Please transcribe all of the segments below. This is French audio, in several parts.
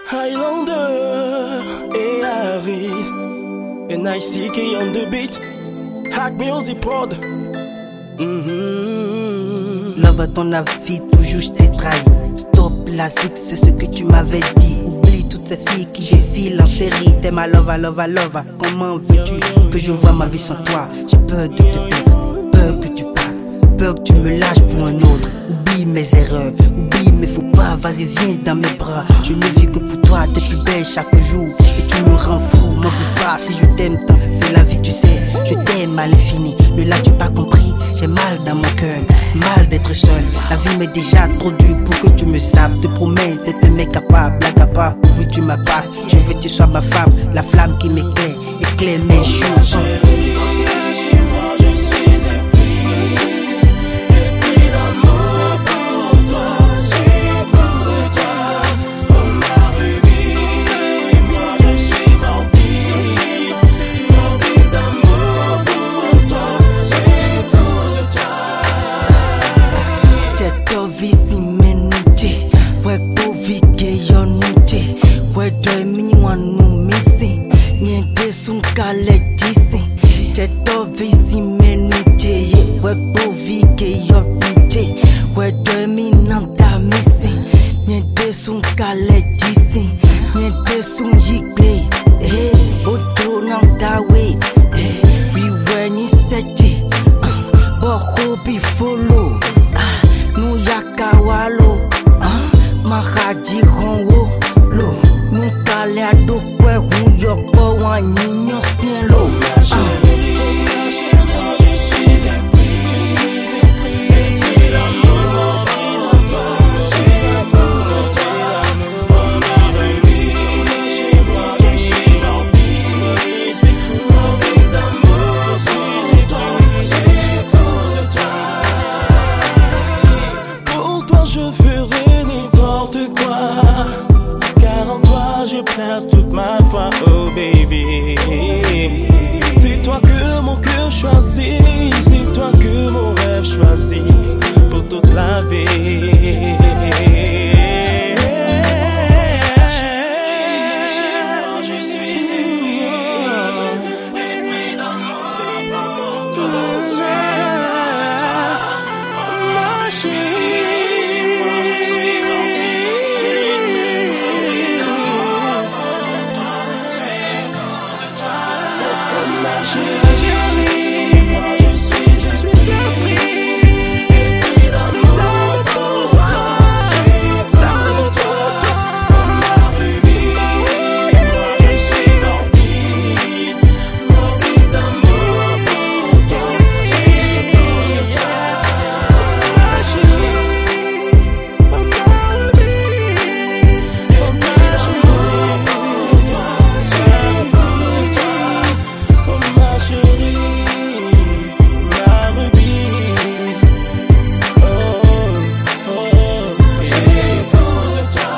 Highlander et Harris and ICK on the beat. Hack Music Prod. Love à ton avis, toujours je t'ai trahi. Stop la zig, c'est ce que tu m'avais dit. Oublie toutes ces filles qui défilent en série. T'es ma love, love. Comment veux-tu que je vois ma vie sans toi? J'ai peur de te perdre, peur que tu partes, peur que tu me lâches pour un autre. Oublie mes erreurs, oublie mes faux pas. Vas-y viens dans mes bras. Je ne vis que pour toi, t'es plus belle chaque jour. Et tu me rends fou, m'en veux pas. Si je t'aime tant, c'est la vie tu sais. Je t'aime à l'infini, mais là tu pas compris. J'ai mal dans mon cœur, mal d'être seul. La vie m'est déjà trop dure pour que tu me sapes. Te promets d'être un mec capable, incapable, pourvu tu m'as pas. Je veux que tu sois ma femme, la flamme qui m'éclaire, éclaire mes jours. Kale jisi, cheto visi menuje, webo vike yoruje, wedo mi namda misi, nyede sun kale jisi, nyede sun yigbe, odo namda we, we ni seje, boko bi follow, nu yakawalo, mahaji honwo, lo, nu kale adokwe hun yokbo wan yinyo cielo. Pour toi je ferai n'importe quoi, car en toi je place toute ma foi, oh baby. C'est toi que mon cœur choisit, c'est toi que mon rêve choisit pour toute la vie. Je suis épris d'amour pour toi. Ma chérie, je suis chérie, moi je suis épris d'amour pour toi. Je suis fou de toi, ma baby. Moi je suis morbide d'amour pour toi. Je suis fou de toi, ma chérie, ma baby. Ma chérie, pour toi, je suis fou de toi. Ma chérie, ma rubis, je suis fou de toi.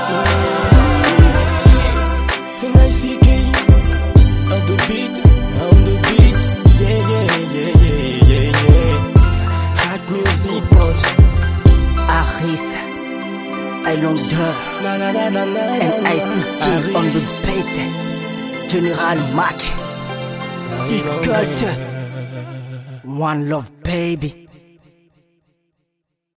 And ICK on the beat, yeah. Hack Music Prod. Harris, Highlander, and ICK on the beat. General Mac, Sis Culture, One Love Baby.